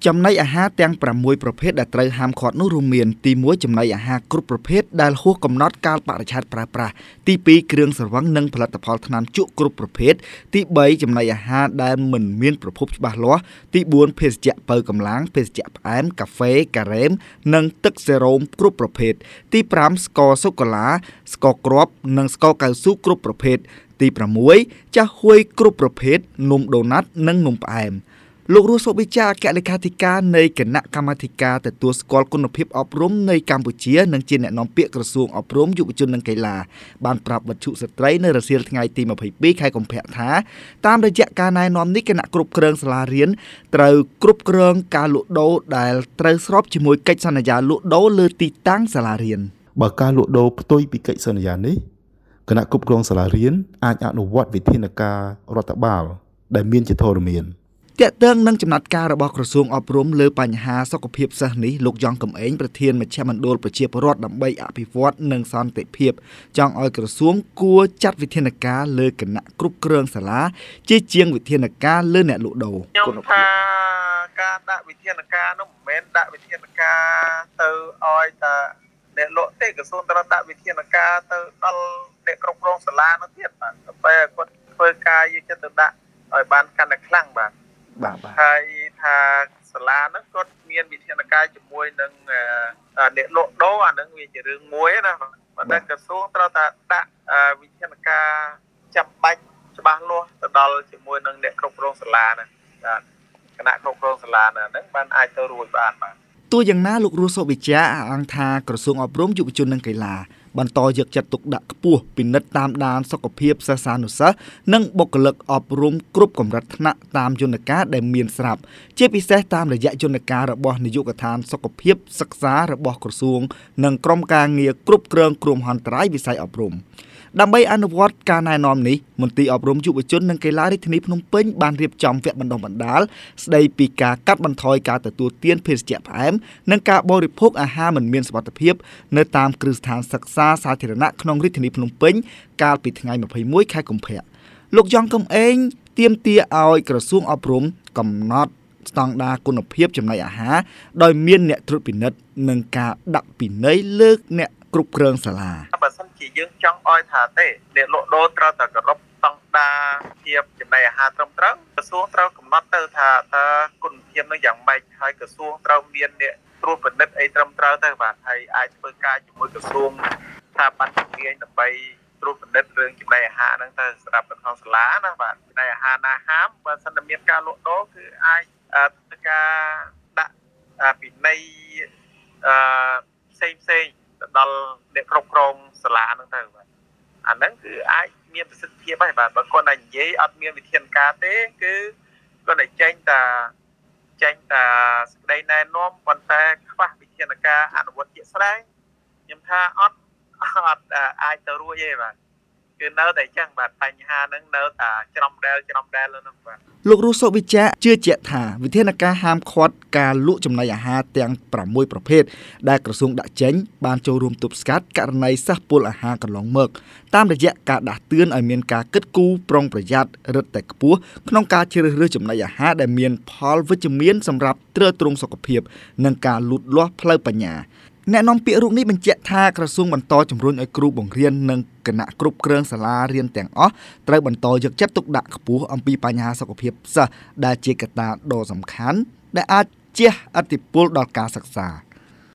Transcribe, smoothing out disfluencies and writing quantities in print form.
ចំណីអាហារទាំង6ប្រភេទដែលត្រូវហាមឃាត់នោះរួមមានទី1ចំណីអាហារគ្រប់ប្រភេទដែលហួសកំណត់កាលបរិច្ឆេទប្រើប្រាស់ទី2គ្រឿងស្រវឹងនិងផលិតផលថ្នាំជក់គ្រប់ប្រភេទទី3ចំណីអាហារដែលមិនមានប្រភពច្បាស់លាស់ទី4ភេសជ្ជៈបើកម្លាំងភេសជ្ជៈផ្អែមកាហ្វេការ៉េមនិងទឹកសេរ៉ូមគ្រប់ប្រភេទទី5ស្ករសូកូឡាស្ករគ្រាប់និងស្ករកៅស៊ូគ្រប់ប្រភេទទី6ចាស់ហួយគ្រប់ប្រភេទនំដូណាត់និងនំផ្អែមលោករស់ សុវិចាអគ្គលេខាធិការនៃគណៈកម្មាធិការទទួលស្គាល់គុណភាពអប់រំនៃកម្ពុជានិងជាអ្នកនាំពាក្យក្រសួងអប់រំយុវជននិងកីឡាបានប្រាប់វិទ្យុស្ត្រីនៅរសៀលថ្ងៃទី22ខែកុម្ភៈថាតាមរយៈការណែនាំនេះគណៈគ្រប់គ្រងសាលារៀនត្រូវគ្រប់គ្រងការលក់ដូរដែលត្រូវស្របជាមួយកិច្ចសន្យាលក់ដូរលើទីតាំងសាលារៀនបើការលក់ដូរផ្ទុយពីកិច្ចសន្យានេះគណៈគ្រប់គ្រងសាលារៀនអាចអនុវត្តវិធានការរដ្ឋបាលដែលមានជាធរមានទាក់ទងនឹងចំណាត់ការរបស់ក្រសួងអប់រំលើបញ្ហាសុខភាពសិស្សនេះលោកយ៉ងកំឯងប្រធានមជ្ឈមណ្ឌលប្រជាពលរដ្ឋដើម្បីអភិវឌ្ឍនិងសន្តិភាពចង់ឲ្យក្រសួងគួរចាត់វិធានការលើគណៈគ្រប់គ្រងសាលាជាជាងវិធានការលើអ្នកលក់ដូរខ្ញុំថាការដាក់វិធានការនោះមិនមែនដាក់វិធានការទៅឲ្យតែអ្នកលក់ទេក្រសួងត្រូវដាក់វិធានការទៅដល់អ្នកគ្រប់គ្រងសាលានោះទៀតបាទតែគាត់ធ្វើការយកចិត្តទៅដាក់ឲ្យបានកាន់តែខ្លាំងបាទហើយថាសាលាហ្នឹងគាត់មានវិធានការជាមួយនឹងអ្នកលក់ដូរអាហ្នឹងវាជារឿងមួយណាប៉ុន្តែក្រសួងត្រូវតែដាក់វិធានការចាំបាច់ច្បាស់លាស់ទៅដល់ជាមួយនឹងអ្នកគ្រប់គ្រងសាលាហ្នឹងគណៈគ្រប់គ្រងសាលាហ្នឹងបានអាចទៅរួចបានបាទទោះយ៉ាងណាលោករស់ សុវិចាអះអាងថាក្រសួងអប់រំយុវជននិងកីឡាបន្តយកចិត្តទុកដាក់ខ្ពស់ពិនិត្យតាមដានសុខភាពសិស្សានុសិស្សនិងបុគ្គលិកអប់រំគ្រប់កម្រិតថ្នាក់តាមយន្តការដែលមានស្រាប់ជាពិសេសតាមរយៈយន្តការរបស់នាយកដ្ឋានសុខភាពសិក្សារបស់ក្រសួងនិងក្រុមការងារគ្រប់គ្រងគ្រោះមហន្តរាយវិស័យអប់រំដើម្បីអនុវត្តការណែនាំនេះមន្ទីរអប់រំយុវជននិងកីឡារាជធានីភ្នំពេញបានរៀបចំវគ្គបណ្ដុះបណ្ដាលស្ដីពីការកាត់បន្ថយការទទួលទានភេសជ្ជៈផ្អែមនិងការបរិភោគអាហារមិនមានសុវត្ថិភាពនៅតាមគ្រឹះស្ថានសិក្សាសាធារណៈក្នុងរាជធានីភ្នំពេញកាលពីថ្ងៃ21ខែកុម្ភៈលោកយ៉ងកំឯងទាមទារឲ្យក្រសួងអប់រំកំណត់ស្តង់ដារគុណភាពចំណីអាហារដោយមានអ្នកត្រួតពិនិត្យនិងការដាក់ពិន័យលើអ្នកគ្រប់គ្រងសាលាបើសិនជាយើងចង់ឲ្យថាទេអ្នកលក់ដូរត្រូវតែគោរពស្តង់ដារភាពចំណីអាហារត្រឹមត្រូវក្រសួងត្រូវកំណត់ទៅថាតើគុណភាពនោះយ៉ាងម៉េចហើយក្រសួងត្រូវមានអ្នកត្រួតពិនិត្យអីត្រឹមត្រូវទៅបាទហើយអាចធ្វើការជាមួយក្រសួងថាបានជំនាញដើម្បីត្រួតពិនិត្យរឿងចំណីអាហារហ្នឹងទៅសម្រាប់នៅក្នុងសាលាណាបាទចំណីអាហារណាហាមបើសិនតែមានការលក់ដូរគឺអាចធ្វើការដាក់ពិន័យផ្សេងទៅដល់អ្នកគ្រប់គ្រងសាលាហ្នឹងទៅបាទអាហ្នឹងគឺអាចមានប្រសិទ្ធភាពហើយបាទបើគាត់តែនិយាយអត់មានវិធានការទេគឺគាត់តែចេញតែសេចក្តីណែនាំប៉ុន្តែខ្វះវិធានការអនុវត្តជាក់ស្ដែងខ្ញុំថាអត់អាចទៅរួចទេបាទគឺនៅតែអញ្ចឹងបាទបញ្ហាហ្នឹងនៅតែច្រំដែលនោះបាទលោករស់ សុវិចាជឿជាក់ថាវិធានការហាមឃាត់ការលក់ចំណីអាហារទាំង6ប្រភេទដែលក្រសួងដាក់ចេញបានចូលរួមទប់ស្កាត់ករណីសិស្សពុលអាហារកន្លងមកតាមរយៈការដាស់តឿនឲ្យមានការគិតគូរប្រុងប្រយ័ត្នរឹតតែខ្ពស់ក្នុងការជ្រើសរើសចំណីអាហារដែលមានផលវិជ្ជមានសម្រាប់ទ្រទ្រង់សុខភាពនិងការលូតលាស់ផ្លូវបញ្ញាអ្នកនាំពាក្យរូបនេះបញ្ជាក់ថាក្រសួងបន្តជំរុញឲ្យគ្រូបង្រៀននិងគណៈគ្រប់គ្រងសាលារៀនទាំងអស់ត្រូវបន្តយកចិត្តទុកដាក់ខ្ពស់អំពីបញ្ហាសុខភាពសិស្សដែលជាកត្តាដ៏សំខាន់ដែលអាចជះឥទ្ធិពលដល់ការសិក្សា